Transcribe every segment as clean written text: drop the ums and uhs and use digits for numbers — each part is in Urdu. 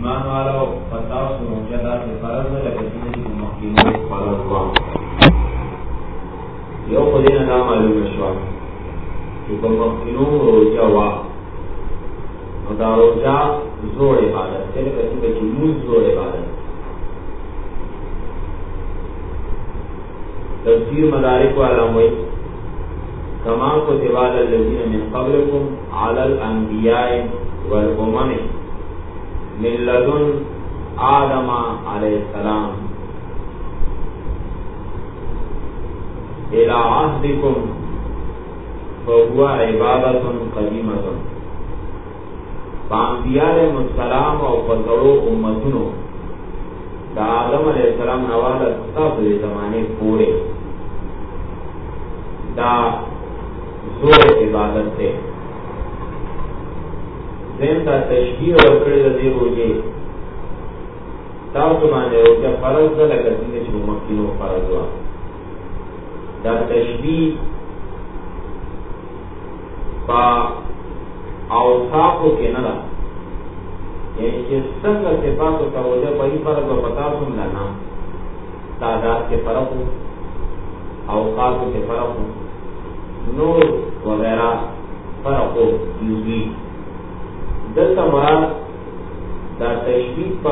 ایمان والا پتا سنوچتا سے فرض ہے لکتین کی مخیموں فرض ہوا یو خودین ادا معلوم شوا کہ مخیموں روجہ ہوا اور دا روجہ زور عبادت چلے کسی بچی موز زور عبادت تفسیر مدارک والا ہوئی کما کتب علی الذین من قبلکم علی الانبیاء والامم من لدن آدم علیہ السلام الى عهدکم فهو عبادت قدیمت فانبیاء علیہ السلام اور فترو امتنو دا آدم علیہ السلام نوالا تب زمانے پورے دا زور عبادت سے زین تا تشبیح اور کڑی رضی روجے تاو زمانے روجہ فرض دا لگا سنگے چھو مکینو فرض ہوا دا تشبیح پا اوصافو کے ندا یعنی کہ سنگا صفاتو کا روجہ بہی فرق و پتا سن لانا تعداد کے فرق ہو اوقاتو کے فرق ہو نور وغیرہ فرق ہو یوزی دلتا مراد دا تشبیح پا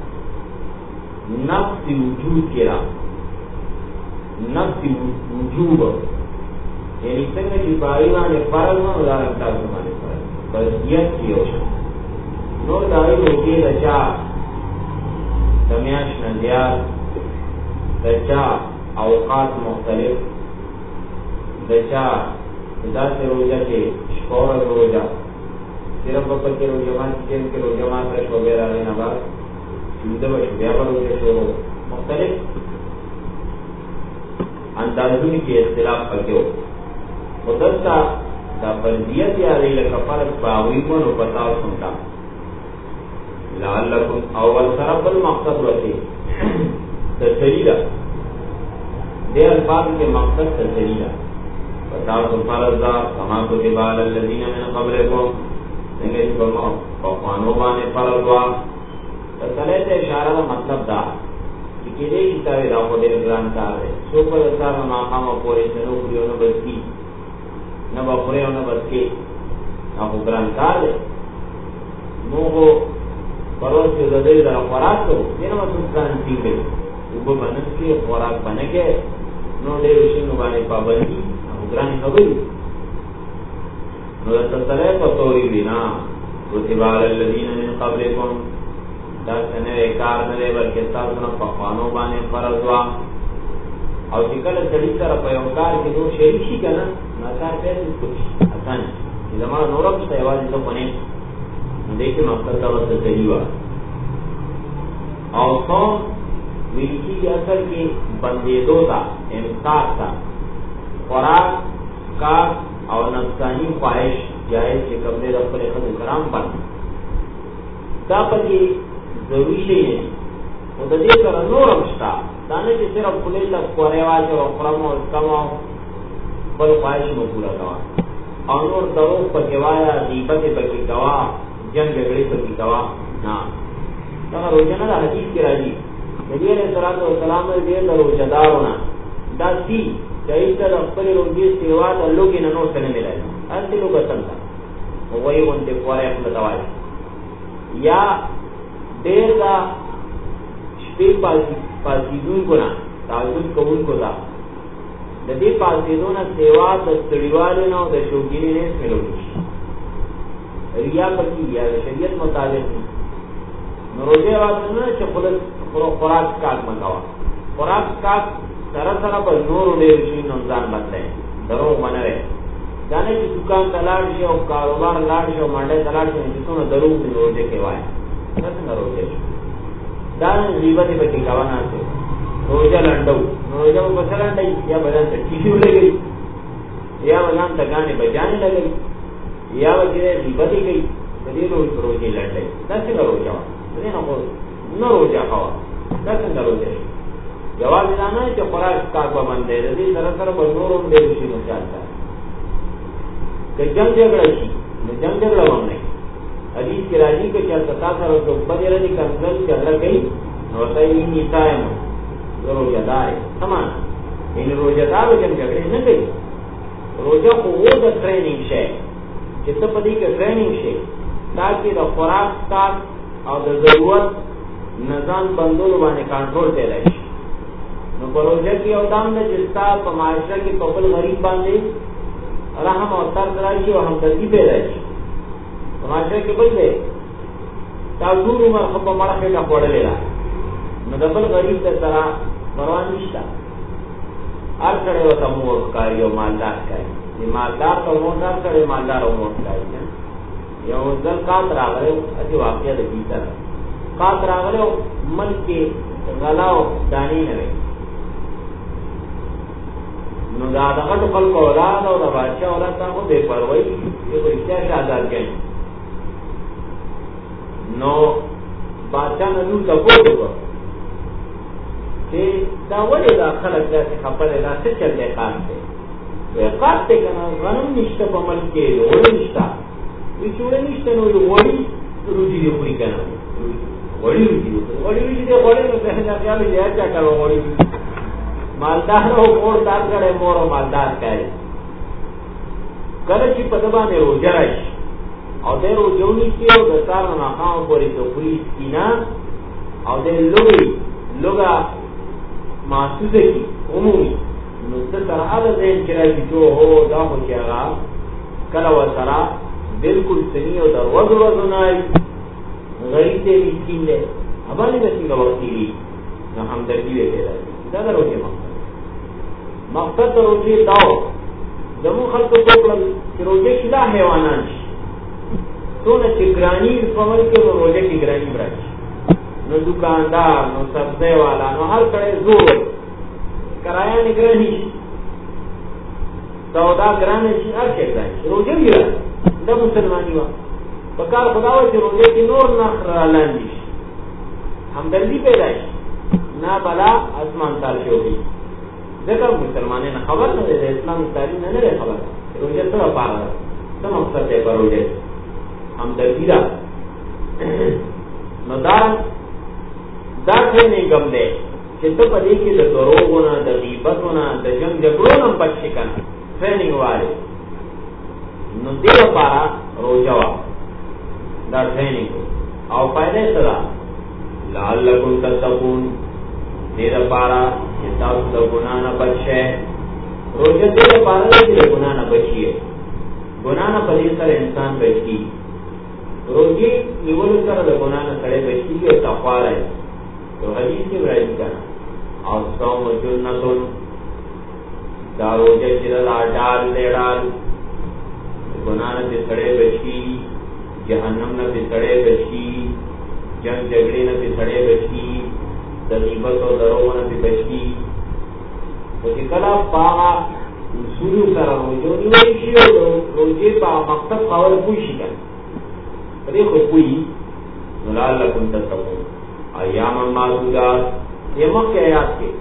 نفس وجود کے را نفس وجوب یعنی سنگا جی باریوان فرق ہو ادارک تازمانے فرق بلدیت کی اوشن نور داوی ہوتی دچا دمیاش نزیاد دچا اوقات مختلف دچا دا سے روجہ کے شکور روجہ صرف بپر کے روجہ مان چین کے روجہ مان پر شعبیر آلین آباد شودہ و شبیہ پر روجہ شعبہ مختلف اندازونی کے اختلاف پکے ہو خودستا دا فرضیت یا رئی لکا فرق باویمون و پتاو سنتا لعلکم اول طرف المقصد رسی تسلیلہ دے الفاظ کے مقصد تسلیلہ فتاو فرض دا کما کتب علی الذین من قبلکم سنگے چکمو فقوانو بانے فرض وا تسلیت اشارہ دا مطلب دا کہ دے کتابی دا خود ارگران کار ہے سوپر اثار مقام پوری سنو کریو نبسکی نبا خریو نبسکی نبا گران کار ہے نو پروس کے زدے در خوراک تو دینا مسلسان تیگے اوپر بنس کے خوراک بنکے نو دے رشن بانے پابندی گرانی خبری نو تسلے پتوری بینا کتبال الذین من قبلکم دس نوے کار نوے بلکہ تاسنا پخوانو بانے فرض وا او چکل سڑی سر پیوکار کی دو شریشی کنا ناکار پیسے کچھ آسان زمان نورم سیوازی تو بنے دیکھیں مقصد کا وقت صحیح ہوا اور قوم ملکی کی اثر کی بندیدوں کا امساک کا خوراک کا اور نفسانی خواہش جائز کے قبل رفل خد کرام پر داپت یہ ضروری نہیں ہے وہ دے کر نور امشتا دانے کے صرف کھلے تک کوریواز اور اقرم اور کماؤ بل خواہش میں پورا گوا اور نور دروغ پر گوایا دیبت پر کی گوا جنگ جگڑے پر کی گواہ نا تاکہ روجہ نا حدیث کی راجی نبی علیہ السلام نے دیر دا روجہ دار ہونا دا سی چاہیے تر اکبر روجی سیوات اللہ کی ننور سنے ملا ہے ایسے لوگ اصل تھا وہی انتے پوارے احمد آوائی یا دیر دا شپی پاسیدون کو نا تعلق قبول کو دا دی پاسیدون سیوات دا سڑیوالینا دا شوکینی نے اس میں لوگی ریا پکی یا شریعت مطابق روزے واسطے نہ کہ خوراک کاک منگاوا خوراک کاک طرح طرح پر نور دے رشی نمزان بدلے دروغ بنا رہے جانے کی دکان تلاڑ سے اور کاروبار لاڑ سے اور مانڈے تلاڑ سے جسوں نے دروغ بھی روزے کے وائے نہ روزے دان غیبت پہ ٹھکاوانا سے روزہ لنڈو روزہ کو بسا لنڈائی یا بدن سے ٹیشو لے گئی یا بدن تگانے بجانے لگے یا وجہ غیبت ہی گئی کدی روزے لنڈائی دس کا روزہ نہ روزہ خوا دس کا روزہ جواب دینا ہے کہ خوراک کا پابند ہے رضی طرح طرح بنور دے رشی میں چلتا ہے کہ جنگ جھگڑا کی جنگ جھگڑا ہم نہیں حدیث کی راضی کے چل ستا سر تو بدر دی کنزل چل گئی ہوتا ہی نیتا ہے روزہ دار ہے سمان ان روزہ دار جن جھگڑے نہ گئی روزہ کو وہ د ټریننګ شي چې ته په دې کې ټریننګ شي تاکي د خوراک سات او د ضرورت نظام بندولو باندې کنټرول ته راشي نو په روزه کې او دام نه جستا په معاشره کې په بل غریب باندې رحم او تر راشي او همدردي پیدا شي په معاشره کې بل دی تا ټول عمر په مړه کې نه پړلې را نو د بل غریب ته سره پروا نشته هر کړه وته مور کاری او مالدار کاری دی مالدار ته مور کړي مالدار او مور کاری یو ځل کات راغله اته واقعیا د دې سره کات راغله من کې غلاو دانی نه نو دا دغه ټول اولاد او د بادشاہ اولاد ته بے پروايي یو رښتیا شادار کړي نو بادشاہ نو تاسو کہ دا وجه دا خلق داسې خبره دا څه چل دی کار دی وی کار دی که نه غنم نشته په ملک کې وړی نشته وی چې وړی نشته نو وړی روزي دی خوري که نه وړی روزي دی وړی روزي دی وړی نو دا خیال دی چا کوي وړی مالدار او مور دار کړي مور او مالدار کړي کله چې په دبا نه روزه راشي او د روزونی کې او د کار نه خام پورې د پولیس کینا او د لوګا محسوسه کی عمومی نو ستر عدد این چرائی جو ہو دا ہو چیغا کلا و سرا بلکل سنی و در وزر نائی غریب تے مسکین لے ابانی بسی کا وقتی لی نا ہمدردی وے پیدا دا در روچے مقصد در روچے داو زمون خلق توکلن چی روچے شدا حیوانان شی تو نا چی گرانی فمل کے روچے کی گرانی براچی نو دکاندار نو سبزی والا نو هر کړه زور کرایا نگرانی سودا ګرانه شي هر څه ځای روزه ویل دا مسلمانی و په کار خدای چې روزه کې نور نخر لاندې همدردی پیدا شي نه بلا اسمان تال شوی ځکه مسلمانانو خبر نه ده اسلام تعلیم نه لري خبر روزه ته پاره څه مقصد دی په روزه همدردی دا نو دا څنګه کوم دی چې ته په دې کې د دروغونو د غیبتونو د جنگ جګړو نه بچ شې کنه ټریننګ واره نو دې لپاره روزه وا دا ټریننګ او فائدې سره لعلکم تتقون دې لپاره چې تاسو د ګناه نه بچ شئ روزه دې لپاره چې د ګناه نه بچی ګناه نه په دې سره انسان بچي روزه نیول سره د ګناه نه سره بچي او تقوا راځي تو حدیث کی راځي کنه او صوم جنتون دا روزه چې لا ډال لیړال ګناه نه سره بچي جهنم نه سره بچي جنگ جګړې نه سره بچي د غیبت او درو نه بچي او چې کله پاغه اصول سره روزه نیول شي او روزه په مقصد خبر پوي شي کنه دې خو پوي نو لعلکم تتقون ایام معدودات یہ مکہ آیات کے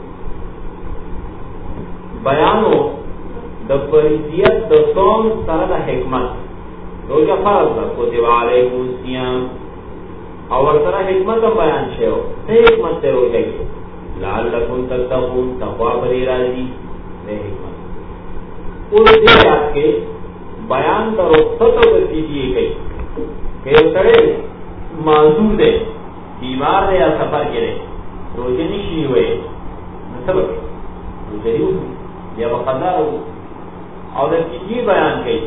بیانو د فریضیت د صوم سره د حکمت روزه فرض ده کتب علیکم الصیام او ورسره حکمت بیان شوی څه حکمت ته روزه کې لعلکم تتقون تقوا پرې راځي نه حکمت اور دې آیات کې بیان د رخصت او د فدیه کوي کہ سره معذور ده بیمار ہے یا سفر کے رہے روزے نہیں ہوئے سبب روزے ہی یا وقضا ہو اور یہ بیان کی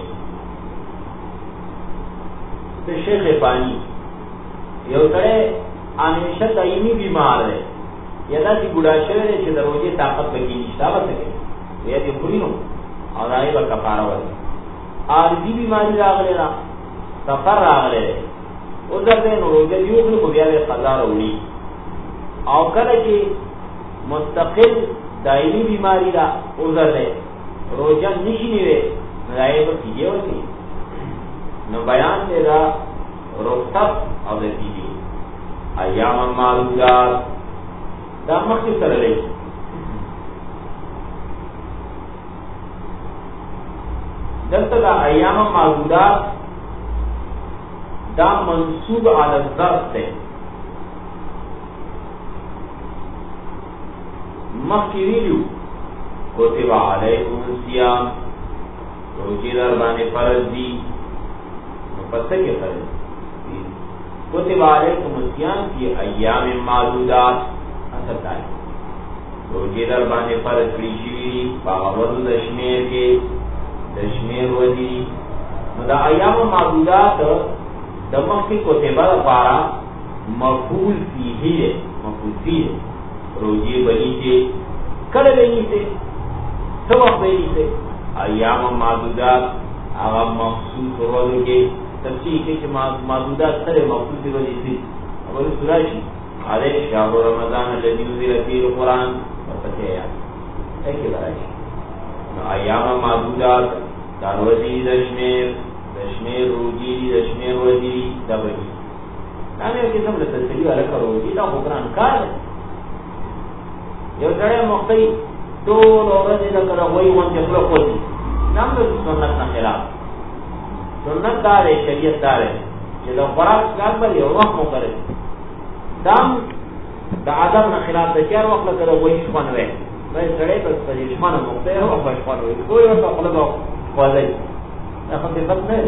تو شیخ پانی یہ سڑے ہمیشہ تعینی بیمار ہے یا سی گڑا شہر ہے کہ روزے طاقت لگی نشتا بس سکے یا جو پوری ہوں اور آئے با کفارہ والی عارضی بیماری راغ لینا سفر راغ لے عذر دے نو روزه دیو خو بیا له قضا وروړي او کله چې مستقل دایمي بیماری دا عذر دے روزه نشي نیوي راي په کیږي ورته نو بیان دے دا رخصت او د دې ایام معدودات دا مخکې سره لري دلته دا ایام معدودات دا منصوب علی الظرف تے مخی ویلیو کتب علیکم الصیام روزی در بانے فرض دی مفسر کے فرض دی کتب علیکم الصیام کی ایام معدودات اصل دائی روزی در بانے فرض کریشی باغورد دشمیر کے دشمیر وزی دا ایام معدودات دمخ کی کتبہ پارا مفعول فیہی ہے مفعول فیہ روزی بنی سے کل بنی سے سبق بنی سے ایام معدودات آغا مخصوص روزو کے تفسیر کے معدودات سر مخصوص وجہ سے اول سراشی علیہ شہر رمضان الذی انزل فیہ القرآن ورپسے آیات ایک براشی ایام معدودات داروزی دشمیر روزی دشمیر وزی دبنی نامی قسم لتسلی والا روزی دا خبران کار ہے یو سڑے مختی دول عورت لکر وی وانتی خلق ہوتی نام دا سنت نا خلاف سنت دار ہے شریعت دار ہے چی دا خوراک سکات بر یو وقت مکرے دام دا عدم نا خلاف دا چیر وقت لکر وی شپن وی بھئی سڑے پر شپن مختی ہے وقت شپن وی کوئی وقت خلق خوازی خفیفت نہیں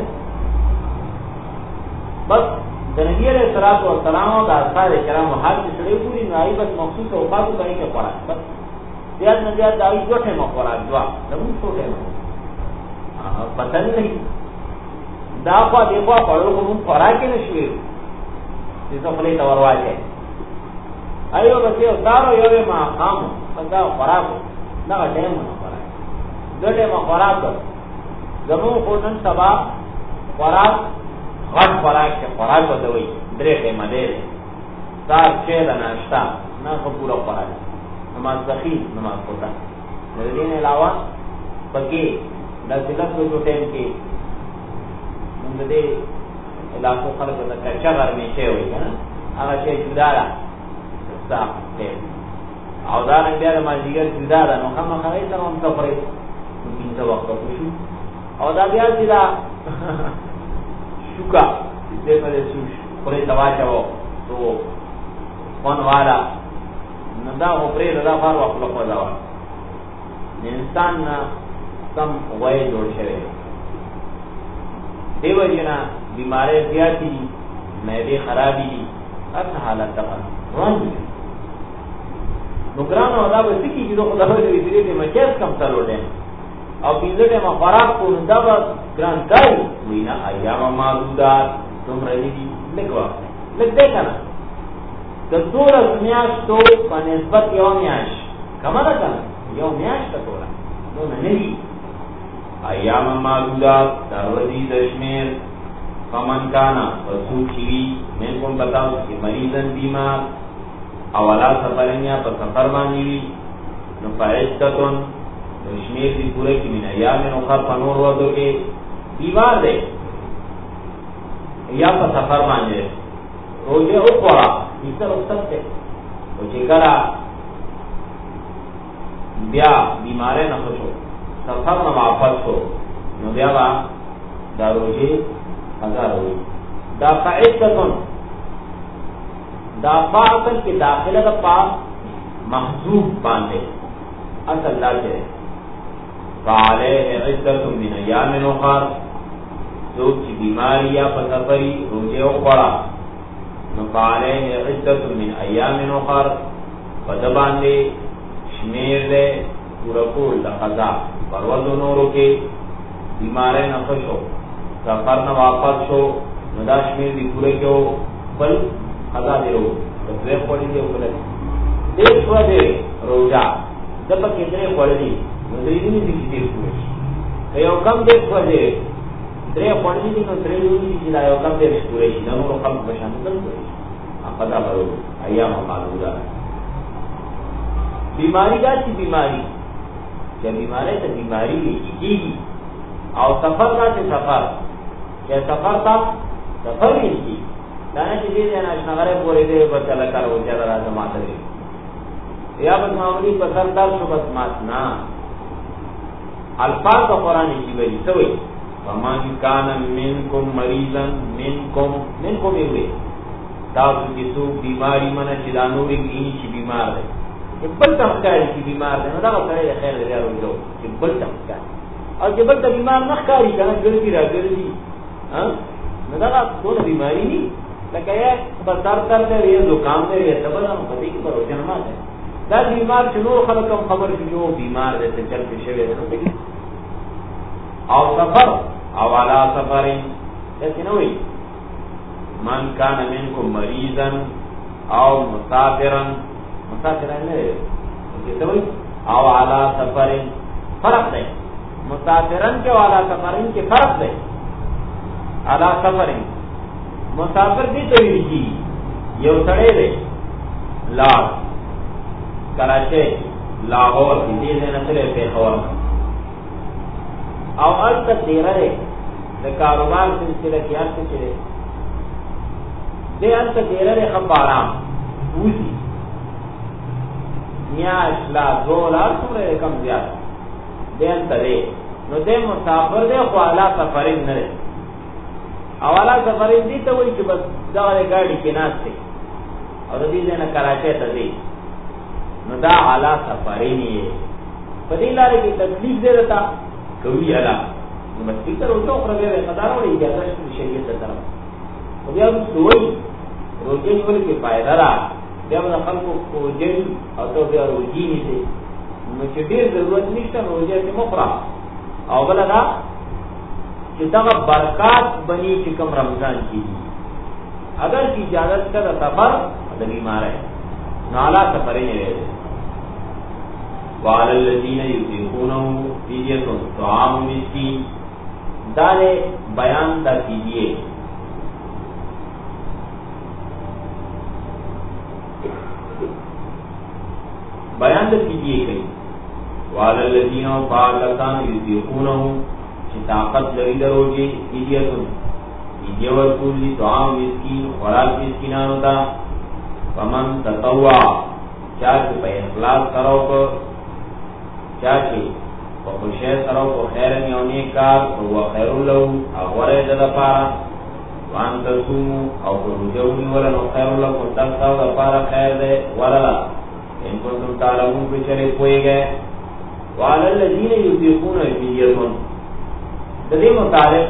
بس نبی علیہ الصلوۃ والسلام اور اصحاب کرام حال کی سڑے پوری نائی بس مخصوص اوقات کریں کے پڑا بس زیاد نہ زیاد داوی جوٹے مقرات دعا نمون چھوٹے پتہ نہیں دا خوا دیکھوا پڑھو کو من خوراک کے نشویر جیسا خلی تورواج ہے ایو بس یو دارو یو ما خام بس دا خوراک نا ٹیم نا خوراک دو ٹیم خوراک زمون خودن سبا خوراک غټ خوراک چې خوراک ودوي درې ټیمه دی سار چې د ناشتا نه خو پورا خوراک نماز ذخیر نماز پوتا د دې نه علاوه پکې د څلورو ټیم کې موږ دې علاقو خلک د کچا غرمې شي وي کنه هغه چې جدا ده صاحب او دا نه بیا د ماجیګر جدا ده نو هم هغه سره هم تفریح پنځه وخت وشو او دا بیا چې دا شوکا دې په دې سوش پرې تواچو تو فون والا ندا هو پرې دا فار وخت له کولا انسان کم وای جوړ شوی دیو جنا بیماری زیاتی معدے خرابی هر حالت ده روان نو ګرانو دا به سکی چې خدای دې دې مچس کم تلوټه او پینځه ما خوراک کو دا ګران کای وینا ایام معدودات تم رہی دي لګوا لګ دې کنه د ټول میاش تو په نسبت یو میاش کما ده کنه یو میاش ته ټول نو نه دی ایام معدودات دروازی دشمیر فمن کانا وسو چوی میں کون بتاؤ کہ مریضن بیمار اولا سفرن یا پر سفر بانی وی نو فعدتن شمیر دی پورے کی من ایام اخر پنور وضو کے بیمار دے یا پر سفر بانی روزے اکورا ایسا رخصت تے تو چکرا بیا بیمارے نہ خوشو سفر نہ واپس ہو نو بیا با دا روزے ہزار ہوئی دا فعدتن دا فاصل کی داخلہ دا پاس محضوب باندے اصل لا چاہے فعلیہ عدت من ایام اخر سوک چی بیماری یا پسفری روزے اخورا فعلیہ عدت من ایام اخر فدبان دے شمیر دے پورکول دا قضا پروز و نورو کے بیمارے نفش ہو سفر نہ واپس ہو ندا شمیر دی پورے کے ہو بل قضا دے رو دے پڑی دے اوپر دیکھ سوا دے روزہ جب کتنے پڑی دی ندریدنی دی کسی دیر پورے یو کم دیکھ سوا دے درے پڑی دی نو درے دی جلا یو کم دیر پورے شی نو رو کم بشان دل پورے قضا برو ایام معدودہ بیماری دا چی بیماری کیا بیماری تا بیماری کی او سفر دا چی سفر کیا سفر تا سفر کی دانا چی دیدے ناشنغرے پورے دے بچا لکر ہو جا را زمات دے یا بس معمولی پسر در شو بس مات نا الفاظ دا قرآن چی بری سوئی فمن کان منکم مریضا منکم وی تاسو چې څوک بیماری منه چې دا نورې ویني چې بیمار دی چې بل ته ښکاري چې بیمار دی نو دا سړی د خیر دی راوړو چې بل ته ښکاري او چې بل ته بیمار نه ښکاري کنه ګرځي راګرځي نو دا ټول بیماری نه لکه یې په سر درد دی یا زکام دی یا څه بل هم پدې کې پروژه نه ماته دا بیمار چې نور خلک هم خبر شي جو بیمار دی څه چل کې شوی دی او سفر او علا سفرین څه نه وي من کان منکم مریضا او مسافرا نه څه وي او علا سفرین فرق دی مسافرن کې او علا سفرین کې فرق دی علا سفرین مسافر دې ته ویږي یو سړی دی لا کراچي لاهور دې نه تلې په خبر او البته تیرې د کاروبار سلسله کې هڅه چره دې البته تیرې خبرام وځي میاش لا $2 څومره کم زیات دې انتره نو دې مسافر دې خو اعلی سفرین نه لري اوالا سفرین دې ته وایي چې بس دا غاډي کې ناشته او دې نه کراچي ته دې نو دا اعلی سفرین یې په دې لارې کې تکلیف دې رتا کوي اعلی نو مستي تر اوسه پرګه قدار وړي اجازه شریعت طرف او بیا دوی روزي ول کې فائدہ را بیا د خلکو کوجي او ته بیا روزي نيسي نو چې ډېر ضرورت نشته روزي ته مخرا او بل دا چې دا برکات بني چې کوم رمضان کې اگر کی اجازه کړه سفر د بیمار ہے نالا سفر نه لري وعلى الذين يطيقونه فدية طعام مسكين دارے بیان دا کیجئے بیان دا کیجئے کئی وعلى الذين فاقتان يطيقونه چی طاقت لری دروجے فدیة ورکولی طعام مسکین خوراک مسکینانو تا فمن تطوع چاچی پا اخلاص کرو کو چاچی پا خوشی سرو پا خیرن یونی کار هو خیر لو اغور دا پارا وان ترسومو او پا رجونی ولن خیر لکن تکتاو دا پارا خیر دے وللا ان کنتم تعلمون پی چلے کوئی گئے وعلى الذين يطيقون فدية دې متعلق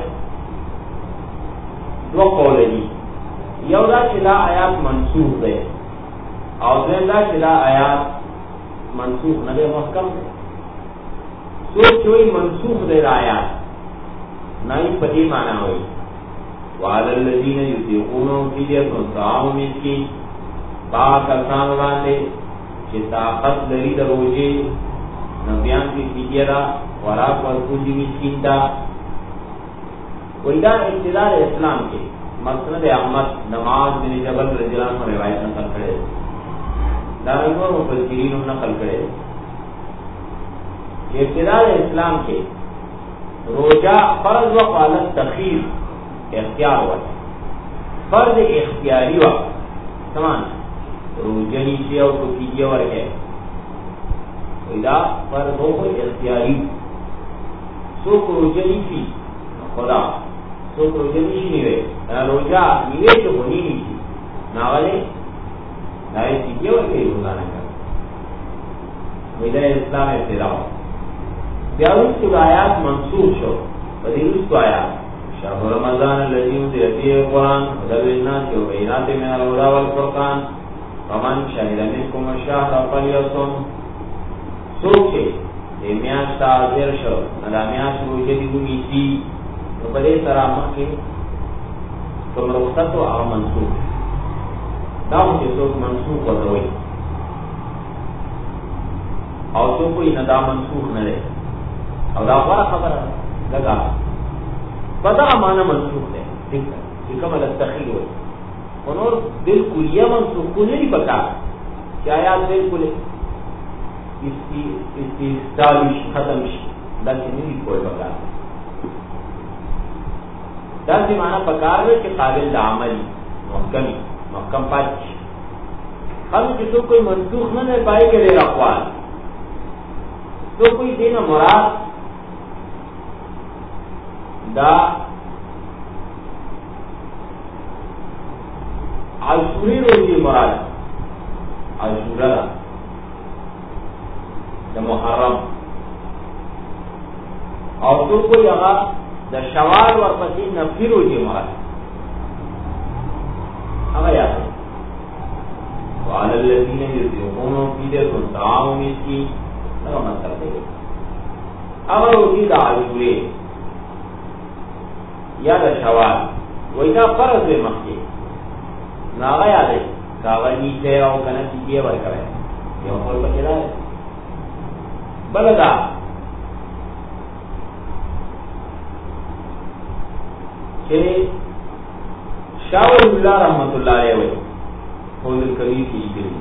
دو قول دي یو دا چې دا آیات منسوخ ده او دا چې دا آیات منسوخ نه ده محکم ده سوچوي منسوخ ده آیات نه په دې معنی وي وعلى الذين يطيقون فدية طعام مسكين با کسان باندې چې طاقت لري د روزي نبيان کی فدیه دا خوراک ورکول دي مسکین تا ویدا ابتداء اسلام کے مسند احمد نماز بن جبل رضی اللہ عنہ روایت نقل کرے دارنگور مفسرین نقل کرے ابتداء اسلام کے روزہ فرض و حالت تخیر اختیار ہوا فرض اختیاری وقت سمان روزنی سے اور تو فدیه ورکے ویدا فرض ہو اختیاری سو کو روزنی فی خدا سو روزه نشي نیوي روزه نیوي ته ونی نشي ناغله دای چې یو کې روزانه کوي ویدا اسلام ابتدا بیا ورته آیات منسوخ شو په دې ورته آیات شهر رمضان الذي انزل فيه القرآن هدى للناس وبينات من الهدى والفرقان فمن شهد منكم الشهر فليصم سوچه دې میاشت حاضر شو دا میاشت روزه دي ونیسي تو بڑے سرامت کے تم رخصت و آ منسوخ داؤں کے سوک منسوخ ہوئی اور تو کوئی نہ دا منسوخ نہ رہے اور دا بڑا خبر لگا بدا مانا منسوخ ہے ٹھیک ہے کہ کم التخیر ہوئی انہوں بالکل یہ منسوخ کو نہیں پتا کیا یاد بالکل استعدالش ختم لیکن نہیں کوئی پتا دا سی معنی پکار ہے کہ قابل دا عملی محکم پاچ ہم کسو کوئی منسوخ نہ دے پائے کہ دیر اقوال تو کوئی دینا مراد دا عاشوری روزی مراد عاشورا دا محرم او تو کوئی اغا دا شوال ورپسی نفی روزی مراد اغا یاد وعلى الذين يطيقون فدية طعام مسكين اغا مطلب دے اغا روزی دا عاشوری یا دا شوال وینا فرض دے مخی ناغا یادی کاغا نیچے او کنا چیزی ورکوے یو خور پکی دا ہے بلدا چھے شاہ ولی اللہ رحمت اللہ علیہ وی حوض القبیر کی گری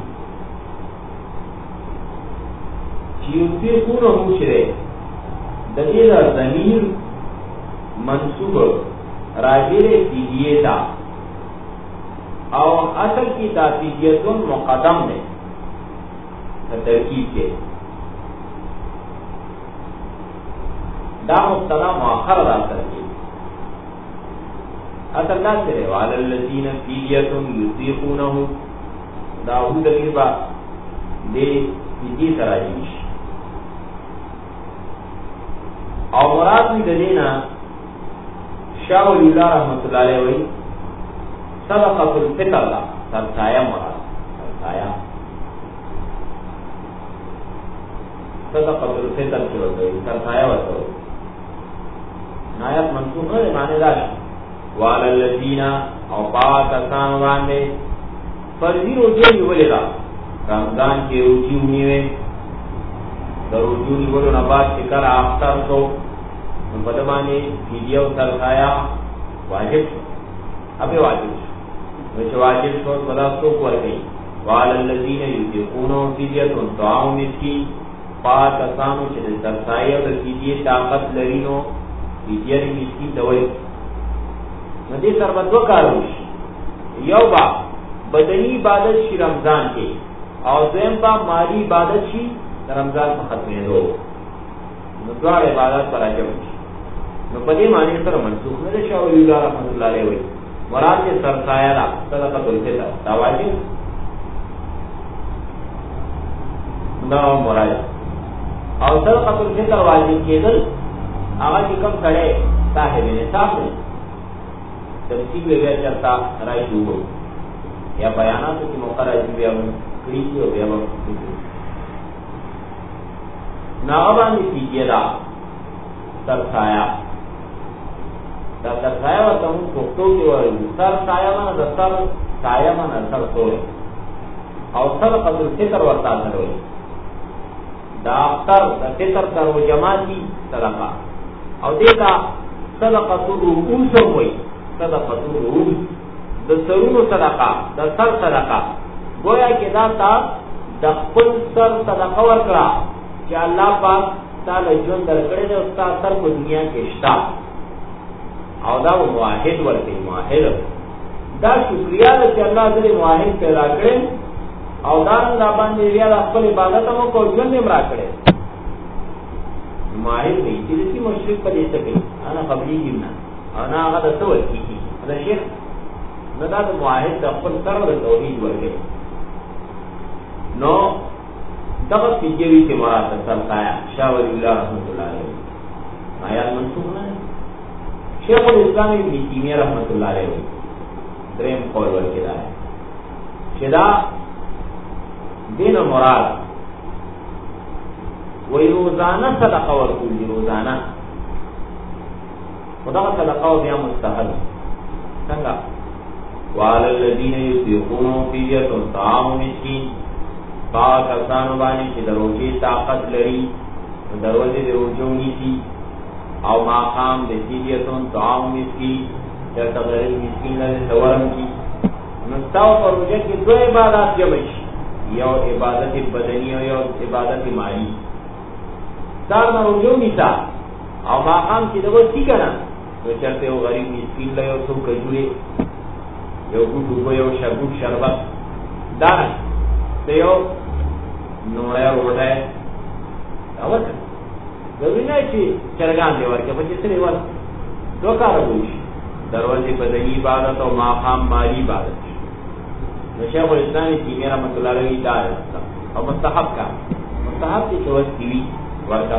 چیوتی خونہو شرے دقیدہ ضمیر منصوب راجر فیدیے تا او اصل کی تافیدیتون مقدم ہے ترکیب کے دا مبتدا مؤخر دا ترکیب اصل دا سرے وعلی الذین فیدیتون یطیقونہو دا ہو دقیبا دے فیدی سراجیش او مراد میں دلینا شاہ ولی اللہ رحمت اللہ علیہ وی صدقۃ الفطر دا سرسایہ مراد سرسایہ صدقۃ الفطر کی ہوتا ہے سرسایہ ہوتا ہے نایت منسوخ ہے معنی دار وعلی الذین او پاکستان باندے فرضی روزے ویلے دا رمضان کے روزی نیوے دا روزی نیولو نبات شکر آفتر تو بدمانے فیدیہ و سرسایہ واجب شو ابھی واجب شو وچ واجب شو بلا سوک ورگئی وعلی الذین یطیقون فدیۃ طعام مسکین پاک کسانو چې سرسایه د فدیې طاقت لري نو فدیه مسکین دوی نو دې سره به دوه کار وشي یو با بدنی عبادت شي رمضان کې او دویم با مالی عبادت شي رمضان په ختمېدو نو دواړه عبادت پر راجم شي نو په دې معنی سره منسوخ نه شي او الله رحمت الله علیه وی مراد یې سرسایه را صدقۃ الفطر دا واجب دا مراد او صدقۃ الفطر واجب کېدل هغه چې کوم کړي صاحب نصاب دی ترتیب یې بیا چرتا راځي وو یا بیانات کې مقرره بیا کړی او بیا ناغبان فیدیه دا سرسایه دا سرسایه و تمون پختو کی ورزی سرسایه من دا سرسایه من سر سوئے او صدقۃ الفطر ورطا سروئے دا اختر دا فطر در و جماعتی صدقہ او دیتا صدقۃ الرؤوس ہوئی صدقۃ الرؤوس دا سرون صدقہ دا سر صدقہ گویا کہ دا تا دا خپل سر صدقہ ورکڑا کہ اللہ پاک تعالی جون درکڑے دے اس کا اثر کو دنیا کے شتا او دا موحد ورکی موحد دا شکریہ دے کہ اللہ ذری موحد پیدا کرے او دا دا باندې بیا د خپل عبادت مو کو ژوند امرا کړي موحد دی چې مشرک په دې څه کوي انا قبلی جنا انا هغه د څه ورکی دا شیخ دا د موحد د خپل سر د توحید ورکی نو دغه پیجوی کې مراد سرسایه شاه ولی الله رحمت الله علیه آیات منسوخ نه شیخ الاسلام ابن تیمیہ رحمت الله علیه دریم قول ورکړه چې دا دین مراد وی روزانه صدقه ورکول دی روزانه خدا صدقه بیا مستحب څنګه وعلى الذين يطيقون فدية طعام مسكين پاک افسانو بانی چی دروجی طاقت لری دروجی دروجونی سی او ماقام دسیدیتون طعام مسکین در تغیر مسکین لری سورم کی نستاو پر روجہ کی دو عبادات جمعش یو عبادت بدنی و یو عبادت مالی سار نروجونی سا او ماقام چی دروج سی کنا تو چرتے ہو غریب مسکین لری سو کجوری یو گوٹو کو یو شربوٹ شربت دانا دیو نوڑا روڑا ہے داور کر ضروری نہیں چی چرگان دیور کے بچے سرے والا دو کار وشي دروازه بدني عبادت او ماقام مالی عبادت. نو شیخ الاسلام تیمیہ رحمۃ اللہ علیہ دا او مستحب کا مستحب کی چوز دیوی ورکا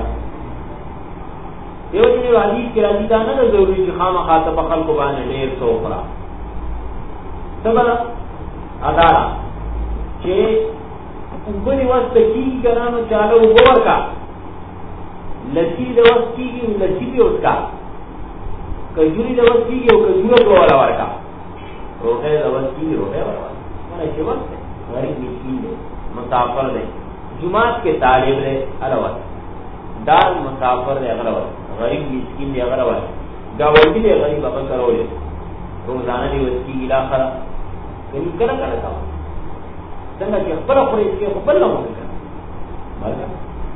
دیو جنی حدیث کی راضی دا نه ضروری چې خامخا ته په خلکو باندې ډیر څه وکړه. سبا ادارا چې وګړي واسطه کی ګرانو چالو ورکا لسی د وس کیږي لسی به وکا کجوري د وس کیږي او کجوره کولا ورکا روغه د وس کیږي روغه ورکا نه چې وخت غریب مسکین دی مسافر دی جمعات کے طالب دی الوت دار مسافر دی اغلوت غریب مسکین دی اغلوت گاونډي دی غریب هغه کرولې روزانه دی وس کیږي الاخره کله کله کله تا څنګه چې خپل خوري کې خپل نه وکړه مرګ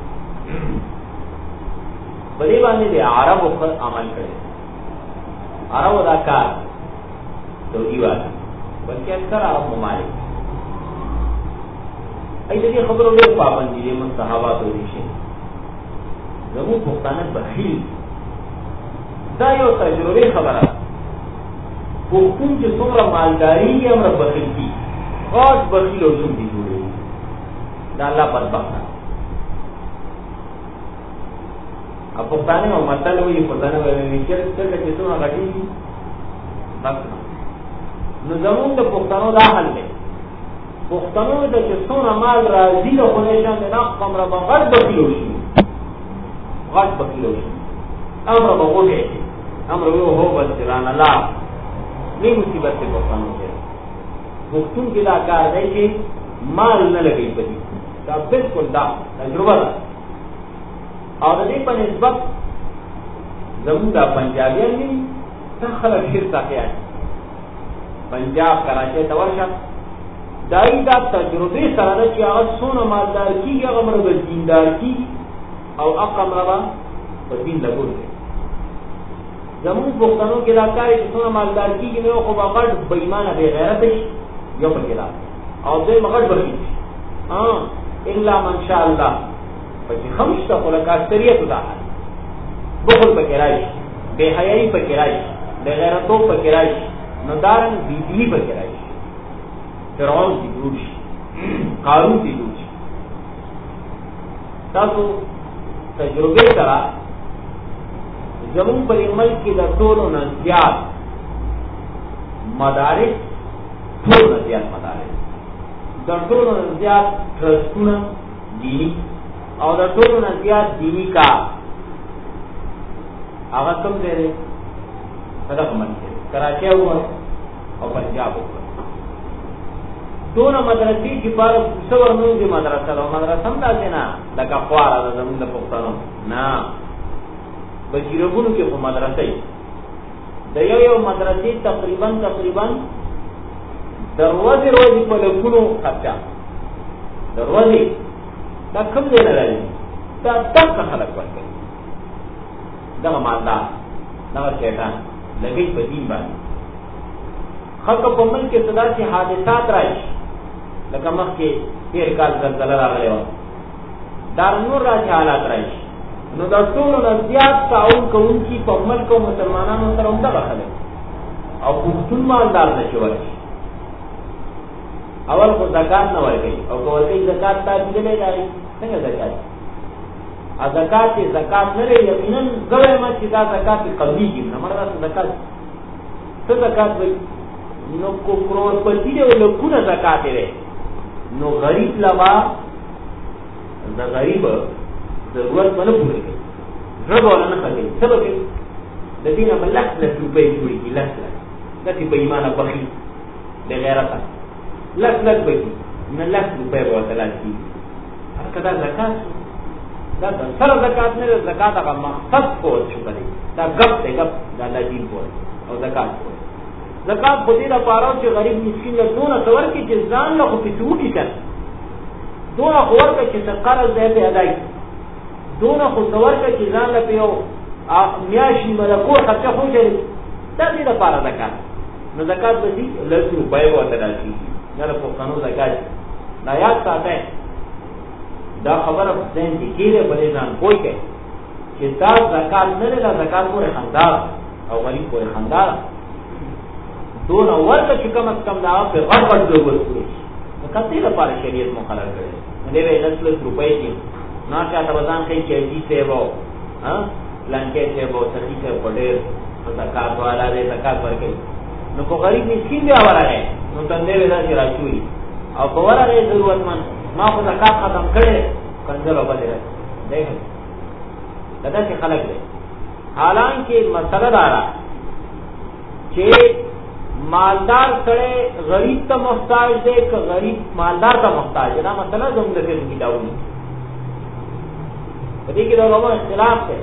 بلی باندې دی عربو پر عمل کړي عربو دا کار توجیه والا بلکې اکثر عرب ممالک ایدې خبرو له پابندي دي مستحبات دي شي زمو پښتانه بخیل دا یو تجربه خبره کوم چې څومره مالداري یې امر بخیل دي خاص بخیل او څوم دي جوړي دا الله بدبخت ا پښتانه او مطلب وي پښتانه وایي چې څنګه چې څومره غټي دي بس نو زمون د پښتنو دا حل دی پښتنو د چې څونه مال راځي له خدای شان نه قمر به غړ بکیلو شي غړ بکیلو شي امر به وګړي امر یو هو بس ران الله نه مصیبت په پښتنو کې پښتون کې دا کار دی چې مال نه لګي پدې دا بالکل دا تجربه ده او د دې په نسبت زموږ د پنجابیان دي څنګه خلک شیر ساتي پنجاب کراچي ته ورشه دای دا تجربه سره چې هغه څونه مالدار کیږي هغه مرغ دیندار کی او اقمرا په دین لګول زموږ پښتنو کې راکاري چې څونه مالدار کیږي نو خو هغه بې ایمانه بې غیرت شي یو په کې او دې مغړ بشي الا من شاء الله پکې خمسه خلک اکثریت ده بخل پکې راشي بے حیاي پکې راشي بے غیرتو پکې راشي نو دارن بیبی پکې راشي فرعون دی جوړ شي قارون دی جوړ شي تاسو تجربه سره زمون په ملک کې د ټولو نه زیات مدارس ټول نه زیات مدارس د ټولو نه زیات ټرستونه دینی او د ټولو نه زیات دینی کا هغه کوم دی صدق منځ کراچي او پنجاب دون مدرسې چې بار څور نو دي مدرسه او مدرسه هم داسې نه لکه خواره د زمونږ د پښتنو نه بجیرګونو کې په مدرسې د یو مدرسې تقریبا دروازه په لګونو خرچه دروازه دا کوم دی نه راځي دا تاسو خلک ورته دا مالدار دا شیطان لګي په دین باندې خلق په ملک کې صدا چې حادثات راشي لکه مخکې تیر کال زلزلہ راغلی و دا نور راځي حالات راشي نو دا ټول نه زیات تعاون کوونکي په ملک او مسلمانانو سره هم دغه خلک او پښتون مالدار نشي ورشي اول خو زکات نه ورکوي او که ورکوي زکات تاسو دې لري څنګه زکات زکات نه لري یقینا زوی ما چې دا زکات قومي دي نه مراد زکات څه زکات وي نو کو کروڑپتی دے وہ لکھونا زکاة دے نو غریب لبا دا غریب ضرورت منو پوری گئی رب والا نخل گئی سبب گئی دا دینا با لکھ روپے جوڑی کی لکھ لکھ بیمانا بخی دے غیرتا لکھ بخی نا لکھ روپے بوتلا کی کدا زکاة دا سر زکاة نے زکاة اگا مقصد پور چکا دے دا گپ دے گپ دا اللہ دین پور او زکاة پور زکات خو دې لپاره چې غریب مسکین له دونه څور کې چې ځان له خو پیټو کې کړ دونه خو ورکه چې قرض دې په ادای دونه خو څور کې چې ځان له پیو میاشي ملکو خرچه خو دې دې لپاره زکات نو زکات به دې لږ روپۍ وته راشي نه له پښتنو زکات دا یاد ساته دا خبره ځین دې کېږي بلې ځان کوی کې چې دا زکات نه لري زکات پورې خندار او غریب کوئی خندار دون ورته چې کم از کم دا په غټ غټ ضرورت کوي کته لپاره شریعت مقرر کړی دی به 10 روپۍ کې نه چاته وزن کوي چې دې څه وو ها لانکه څه وو سړي څه پډېر زکات والا دې زکات ورکړي نو کو غریب مسکین دی اوراره نو تندې ودا چې راچوي او په وراره ضرورتمن ما خو زکات ختم کړي کنځلو بدل دی دا چې خلک دي حالانکه مسله دارا چې مالدار سره غریب ته محتاج دی که غریب مالدار ته محتاج دی دا مسله زموږ د فقه کتابونو په دې کې د علماء اختلاف دی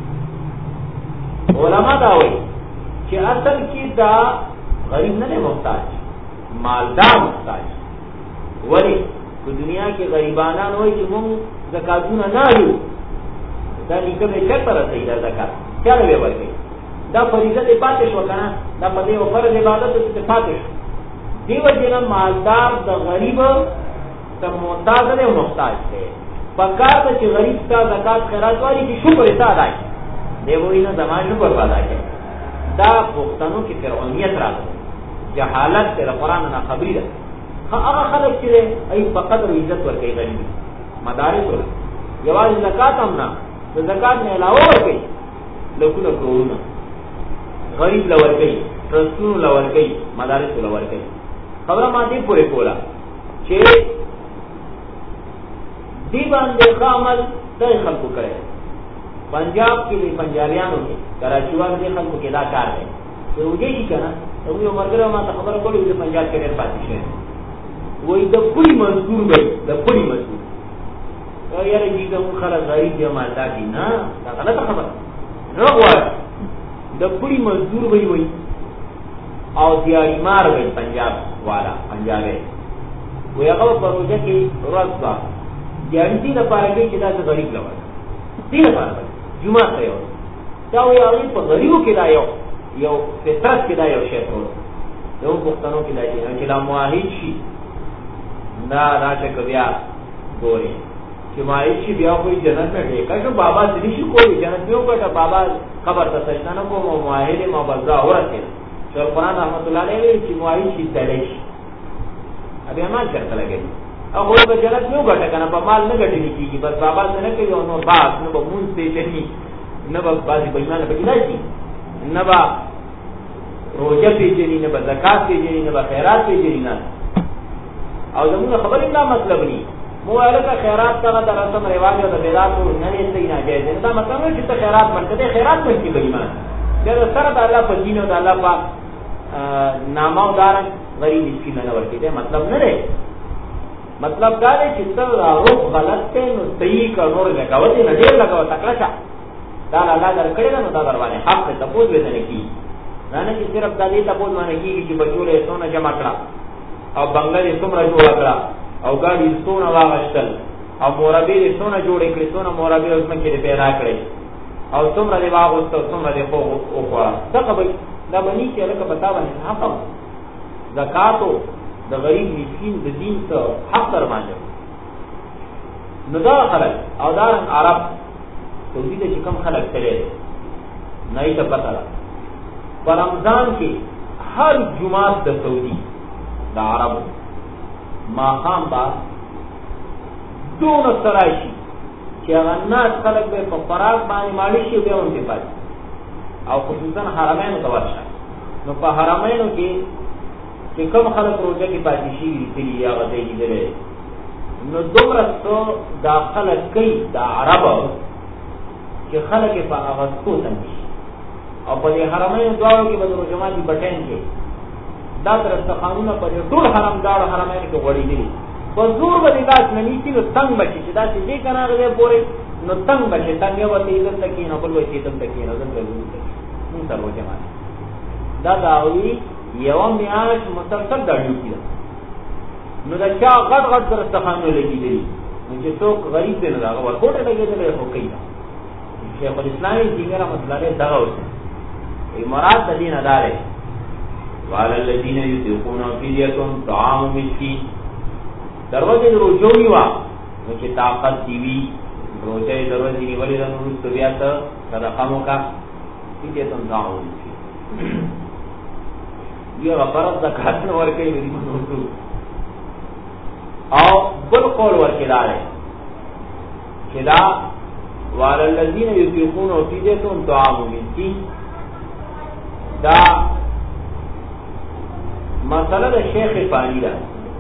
علما دا وایي چې اصل کې دا غریب نه دی محتاج مالدار محتاج ولی په دنیا کې غریبانان وایي چې موږ زکاتونه نه یو دا لیکه به چېرته رسېږي دا زکات چاله به ورکوي دا فریضه دې پاتې شو کنه دا په دې او فرض عبادت دې پاتې شو دیو جنا مالدار د غریب ته محتاج دی او محتاج دی پکار ته چې غریب کا زکات خیرات والی چې شکر ادا ادا کړي دی وینه زمانه شکر ادا کړي دا پښتنو کې فرعونیت راغله جهالت تر قرآن نه خبري ده هغه خلک چې ای فقط عزت ورکړي غریب مدارس ورکړي یوازې زکات هم نه د زکات نه علاوه ورکړي لکونه کورونه غریب لور کوي رسول لور کوي مدارس لور کوي خبره ما دې پورې کوله چې دی باندې عمل د خلکو کړي پنجاب کې دي پنجابیانو کې کراچي والو دي خلکو کې دا کار دی چې وږي دي کنه یو مرګره ما ته خبره کوله چې پنجاب کې ډېر پاتې شي وای د پوری مزدور دی د پوری مزدور یاره دې کوم خلک غریب دي مالدار دي نه دا غلطه خبره نه وایي د پوری مزدور وی او دیاری مار وی پنجاب والا پنجابی وی هغه پروژه کې ورځا دیاری دې لپاره کې چې دا غریب لور دې لپاره جمعه ته یو دا وی هغه په غریبو کې دا یو فطرت کې دا یو شی ټول یو پښتنو کې دا چې لا موحد شي دا راشه بیا ګوري چې مایي چې بیا کوئی جنت میں ټیکا جو بابا دې شي کوئی جنت میں وکړه بابا خبر ته سجده نه کوم او موحد ما بزا اورته چې قرآن رحمت الله علیه چې موحد شي تلش ابي عمل کرته لګي او په جنت میں وکړه کنه په مال نه ګټي کیږي بس بابا څنګه کوي نو باس نو به مونږ دې چني نه به بازي بېمانه بګیږي نه به روزه پیجنی نه به زکات پیجنی نه به خیرات پیجنی نه او زموږ خبرې دا مطلب ني موږ له خیرات څخه د رسم رواج او د بدعت نه یې څه نه جایز دا مطلب نه چې ته خیرات ورکړې خیرات مې به ایمان چې سره د الله په دین او د الله په نامه او دار غریب مسکین نه ورکړي مطلب نه دی مطلب دا دی چې ته روح غلط ته نو صحیح کړور لګاوې نه ډېر لګاو تکړه دا الله درکړي نو دا در باندې حق ته تاسو به نه کی نه چې صرف د دې تاسو باندې کیږي چې بچوله سونه جمع کړه او بنگلې څومره جوړ کړه او ګاډي سونه واغشتل او مورابې سونه جوړې کړې سونه مورابې اوس مکه دې پیدا کړې او څومره دې واغستو څومره دې خو او خورا څنګه به دا باندې چې لکه پتا باندې حق زکات د غریب مسکین د دین ته حق در باندې نو دا خلک او دا عرب سعودي ته کم خلک تللی نه یې پتا ده په رمضان کې هر جمعه د سعودي د عربو ما خام با دون سرایشی چې هغه ناس خلک به په فراغ باندې مالی شي به اونته پاتې او خصوصا حرمینو ته ورشه نو په حرمینو کې چې کوم خلک روزه کې پاتې شي دي یا غځي دي نو دومره څو داخله کوي د عربو چې خلک په هغه څو تنشي او په حرمینو دواړو کې به روزه ماتي بټین کې دا تر استقامونه پر ټول حرم دار حرمین کې غوړي دي په زور باندې لاس نه نیسی نو څنګه بچي چې دا چې دې کنه غوې پورې نو څنګه بچي څنګه وته دې تکي نه بل وې دې تکي نه زنده نو تر وځه ما دا داوی یو میاش مسلسل داړو کیږي نو دا چا غټ غټ تر استقامونه لګي دي نو چې څوک غریب دی نه دا ورکوټه لګېدل هو کوي شیخ الاسلام دې رحمت الله علیه دا وایي مراد د دین ادارې وعلى الذين يطيقون فدية طعام مسكين دروازه روجوي وا نو چې طاقت دی وی روزه دروازه نیولې د نور بیا ته صدقه موکا دې ته څنګه یہ غفرت زکات نہ ورکے میری منو او بل قول ورکدار ہے کدا وعلى الذين يطيقون فدية طعام مسكين دا مسئلہ دا شیخ فانی دا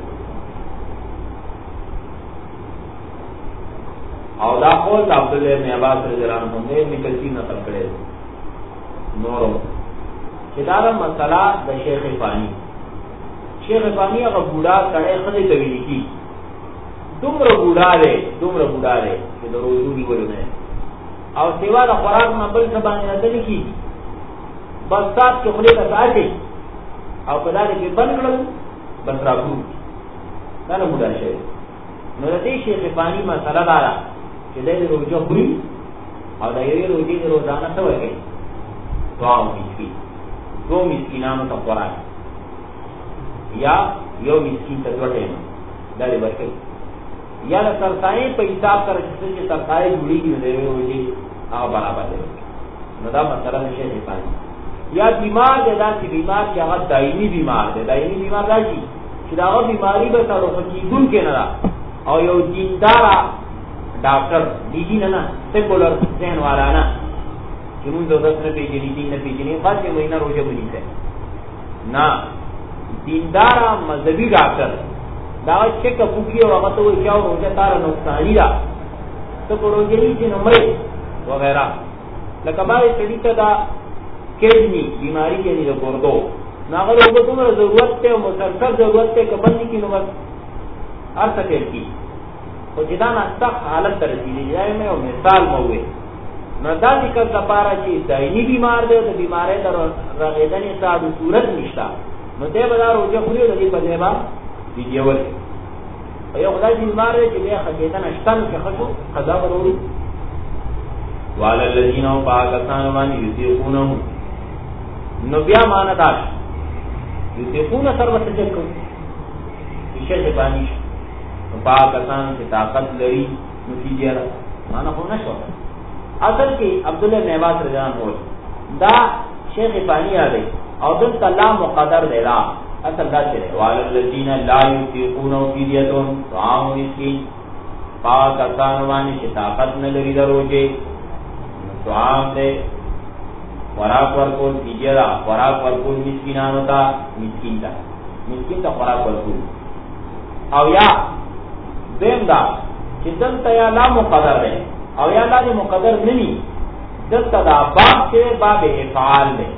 او دا قول دا عبداللہ ابن عباس رضی اللہ عنہ نے ابن کثیر نقل کرے نورو کدا دا مسئلہ دا شیخ فانی اگر بوڑا کڑے خدے طویلی کی دومره بوډا دی چې د روزو نیولو نه او سیوا د خوراک نه بل څه باندې نه دي کی بس تاسو کې خپل ته ساتي او په دغه کې بند کړل بس راغلو دا نه بوډا شي نو د دې شیخ فانی مسله دا ده چې د روزو خوري او د یوې روزي د روزانه څه وکړي دو مسکینانو ته خوراک یا یو مسکین ته دوه ټیمه دا لري ورکړي یا د سرسایې په حساب سره چې سرسایې جوړېږي نو د یوې روزي هغه برابر دی نو دا مسله نشي دی پاتې یا بیمار دی داسې بیمار چې هغه دایمي بیمار دی دا شي چې دا هغه بیماري به سره کېدونکې نه ده او یو دینداره ډاکټر دیدي نه سیکولر ذهن والا نه چې مونږ دولت نه پېژني دین نه پېژني خاصې مهینه روژه ونیسي نه دینداره مذهبي ډاکټر دا چیک اپ کی او هغه ته وایي چې روزه تار نقصانی ده ته روزه نیسی نو مړ وغیرہ لکه باندې سړي ته دا کېدنی بیماری کې نه ورغورځو ناغه روزه کومه ضرورت ته او مسلسل ضرورت ته کبندي کې نو بس ارته کوي خو چې دا ناستخ حالت ته رسیدي ځای مې او مثال مو وي نو دا ذکر لپاره چې دایمي بیمار دی د بیمارۍ تر رغېدنې ساده صورت نشته نو دې به دا روزه خوري د دې په ځای دیږي یو خدای دې بیمار دی چې بیا خدایته نشتن کې خشو قضا ضروري وعلى الذين پاکستان باندې یذيقونه نو بیا معنا دا یذيقونه سروت جکو چې څه باندې پاکستان کې طاقت لري نو کیږي معنا خو نشو اصل کې عبد الله بن عباس رضی الله عنه دا شیخ فانی دی او د الله مقدر دی لا اصل دا چره وعلى الذين لا يطيقون فدية طعام مسكين پاکستان باندې چې طاقت نه لري دروځي طعام دې خوراک ورکول دیجرا خوراک ورکول مسکینانو ته مسکین ته خوراک ورکول او یا دیم دا چې دلته یا لا مقدر دی او یا لا مقدر نني دلته دا باب چې باب افعال دی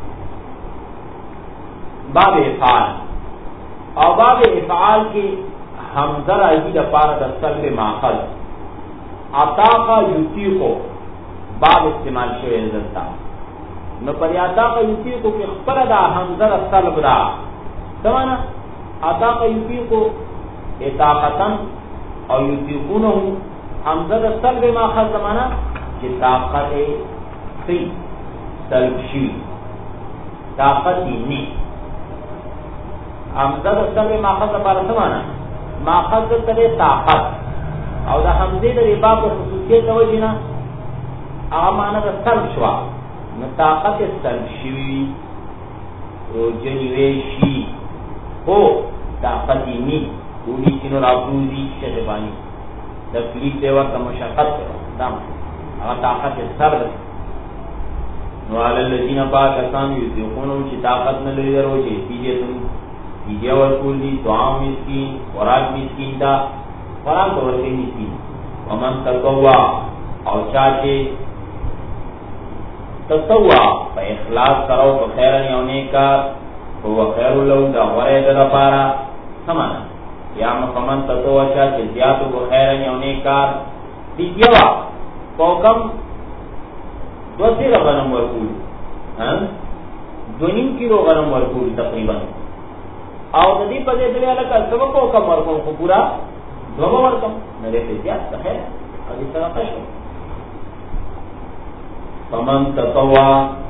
باب افعال او باب افعال کی حمزه راځي د پاره د سلب ماخذ عطاقا یطیقو باب استعمال شوی دلته نو پر عطاقا یطیقو کې خبر دا حمزه د سلب دا سمانا عطاقا یطیقو اطاقتن او یطیقونه حمزه د سلب ماخذ سمانا چې طاقت سی سلب شي طاقت نی حمزه د سلب ماخذ لپاره سمانا ماخذ ته طاقت او د حمزه د ربا په خصوصیت د وجنه هغه معنا د سلب شوا نو طاقت سلب شي روجنی وشي هو طاقت نی ودي کینو راوځي چې باندې تکلیف دی ورته مشقت دام هغه طاقت سلب نو علی الذین پاکستان یذقون چې طاقت نه لري دروځي پیږي دیجا ورکول دی دعام مسکین خوراک مسکین دا خوراک ورکی مسکین ومن تطوع او چاچے تطوع پا اخلاص کرو پا خیرن یو نیکار هو خیر لو دا غرید دا پارا سمانا یا مفمن تطوع چاچے زیادو پا خیرن یو نیکار دیجا پا کم دو سیر غنم ورکول دونیم کیلو غنم ورکول تقریبا او د دې په دې ډول لکه سبب او کوم ورکوم خو پورا دوه ورکوم نه دې زیات څه ہے او دې سره پښو فمن تطوع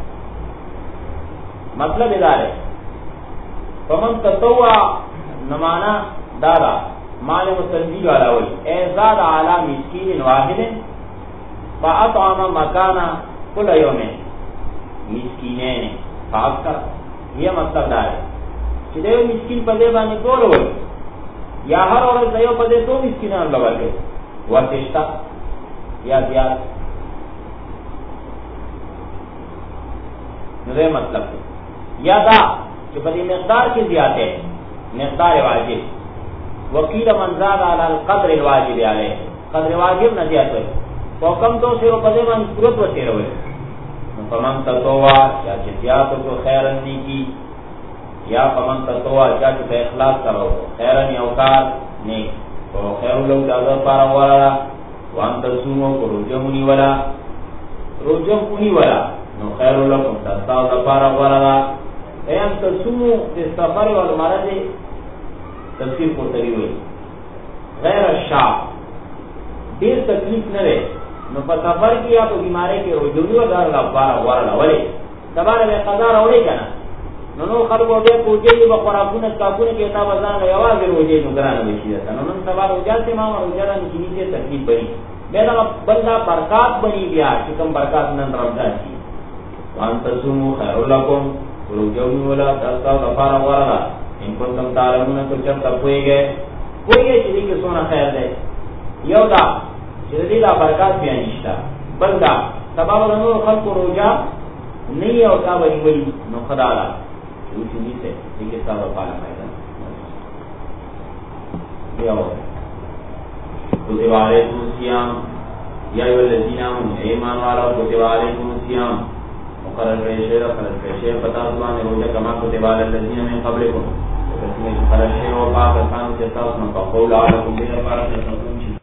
مطلب دا ہے فمن تطوع نمانا دارا مال مستنجی والا وی اے زاد علی مسکین واحد فاطعم مکانا کل یوم مسکینین पाक कर ये मतलब दार چې دیو مسکین په دې باندې ټول وي یا هر ورځ دیو په دې تو مسکینان لګي ورتشتا یا زیات نو دې مطلب یا دا چې په دې مقدار کې زیات ہے مقدار واجب وکیل من زاد علی القدر الواجب علیه قدر واجب نه زیات وي او کم تو سره په دې باندې صورت وته وي نو فمن تطوع یا چې زیات کو خیرن دی کی یا فمن تطوع یا چې اخلاص کرو خیرن یو کار نه او خیر لو دا پارا ولا وان تسمو کو رجمنی ولا رجمنی ولا نو خیر لكم تاسو د پارا ولا ايام تسمو د سفر او مرض تفسیر کو تری وي غیر الشاق ډیر تکلیف نه لري نو په سفر کې یا په بیماری کې رجوع ودار لا بار ورلا ولې سبا له قضا راوړي کنه نو خلکو به کوجې په قرآنونه تاسوونه کې تا وزن یوازې روزي نو ګرانه بشي ده نو نن سبا روزه ما روزه نه کیږي تکلیف بني بیا بندا برکات بني بیا چې کوم برکات نن رمضان شي وان تسمو خیر لكم رجوع ولا تاسو د بار ورلا ان کوم تعلمون تو چرته پويږي چې دې کې څونه خیر ده یو دا چې دې لا برکات بیا نشته بل دا سبب نور خلق روزه نه او تا وی نو خدا لا چې دې کې تاسو پاله پیدا یو کتب علیکم الصیام یا ایها الذین آمنوا ایمان والو کتب علیکم الصیام مقرر شیء پتا باندې روزه کما کتب علی الذین من قبلکم قرر شیء او پاکستان کے ساتھ نہ قول علیکم بے